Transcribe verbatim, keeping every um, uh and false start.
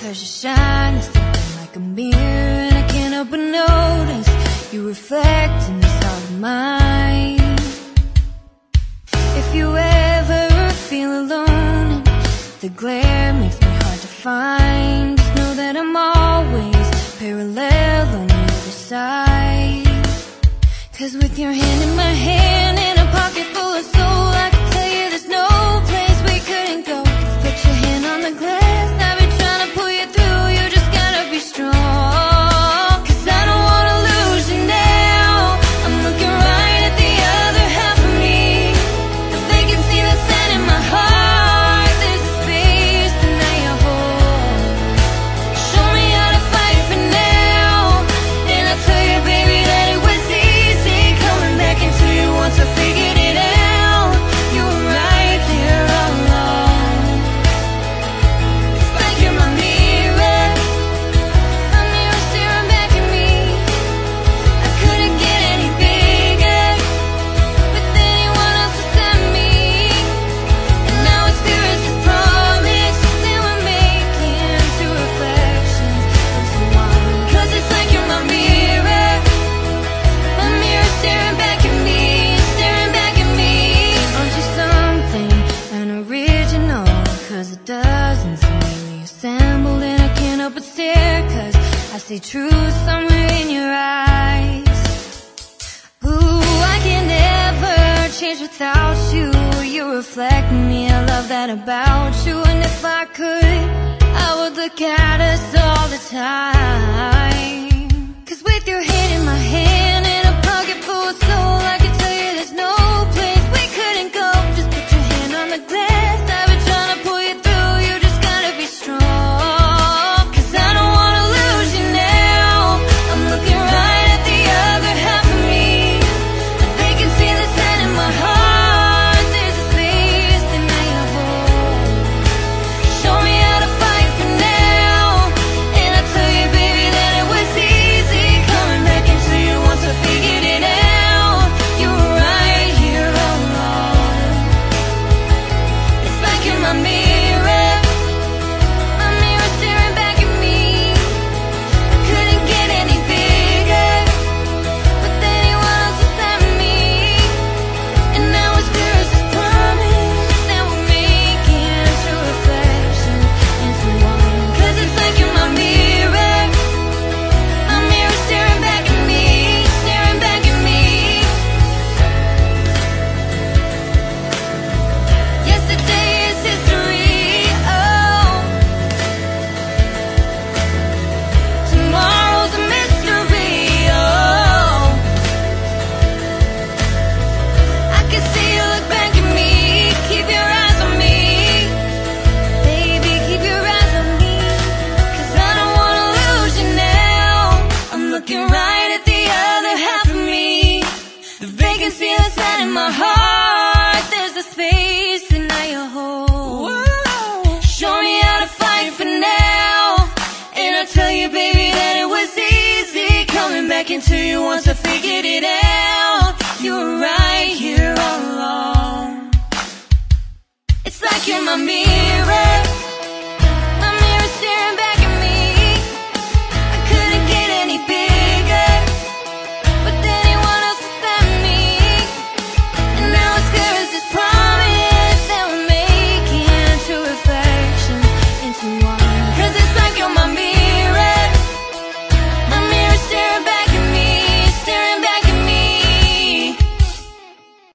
Cause you shine as something like a mirror, and I can't help but notice you reflect in this heart of mine. If you ever feel alone, the glare makes me hard to find, just know that I'm always parallel on the other side. Cause with your hand in my hand and a pocket full of soul, I can tell you there's no place we couldn't go. Put your hand on the glass, I've been trying to pull you through, you just gotta be strong. Cause I don't wanna lose you now, I'm looking right at the other half of me. If they can see the sun in my heart, there's a space that you hold. Show me how to fight for now, and I'll tell you baby that it was easy coming back into you once I figured it out. You were right there all along. It's like you're my mirror, my mirror staring back at me. I couldn't get any bigger with anyone else except me. And now it's clear as a promise that we're making two reflections into one. Cause it's like you're my mirror, my mirror staring back at me, staring back at me. Aren't you something, an original? Cause it doesn't seem assembled, and I can't help but stare, cause I see truth somewhere in your eyes. Ooh, I can never change without you, you reflect me, I love that about you. And if I could, I would look at us all the time.